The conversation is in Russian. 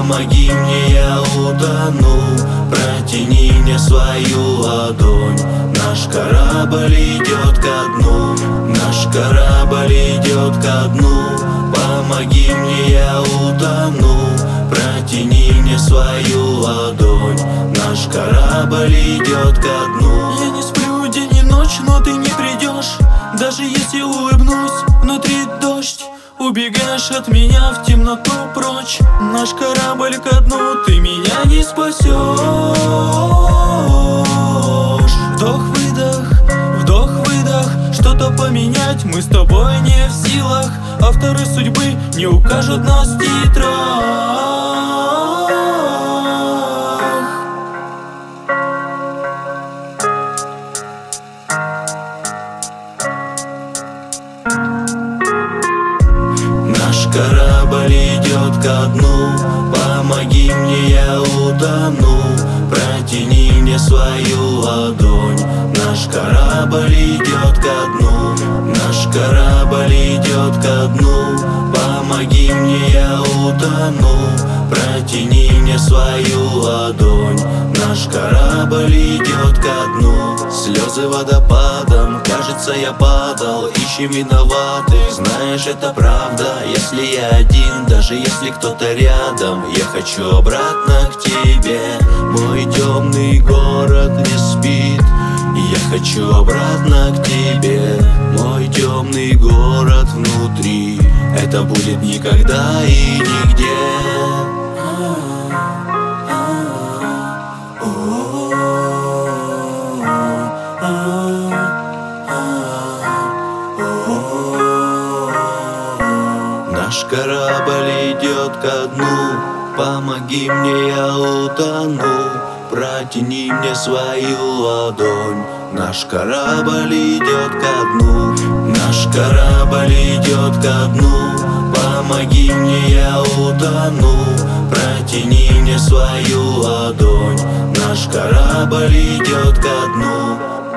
помоги мне, я утону. Протяни мне свою ладонь. Наш корабль идет ко дну. Наш корабль идет ко дну. Помоги мне, я утону. Протяни мне свою ладонь. Наш корабль идет ко дну. Я не сплю день и ночь, но ты не придешь. Даже если улыбнусь, внутри дождь. Убегаешь от меня в темноту прочь. Наш корабль ко дну, ты меня не спасешь. Вдох-выдох, вдох-выдох. Что-то поменять мы с тобой не в силах. Авторы судьбы не укажут нас в титрах. Наш корабль идет ко дну. Помоги мне, я утону. Протяни мне свою ладонь. Наш корабль идет ко дну. Наш корабль идет ко дну. Помоги мне, я утону. Протяни мне свою ладонь. Наш корабль идет ко дну. Слезы водопадом, кажется, я падал. Ищем виноватых, знаешь, это правда. Если я один, даже если кто-то рядом, я хочу обратно к тебе. Мой темный город не спит. Я хочу обратно к тебе. Мой темный город внутри. Это будет никогда и нигде. Наш корабль идет ко дну. Помоги мне, я утону. Протяни мне свою ладонь. Наш корабль идет ко дну. Наш корабль идет ко дну. Помоги мне, я утону. Протяни мне свою ладонь. Наш корабль идет ко дну.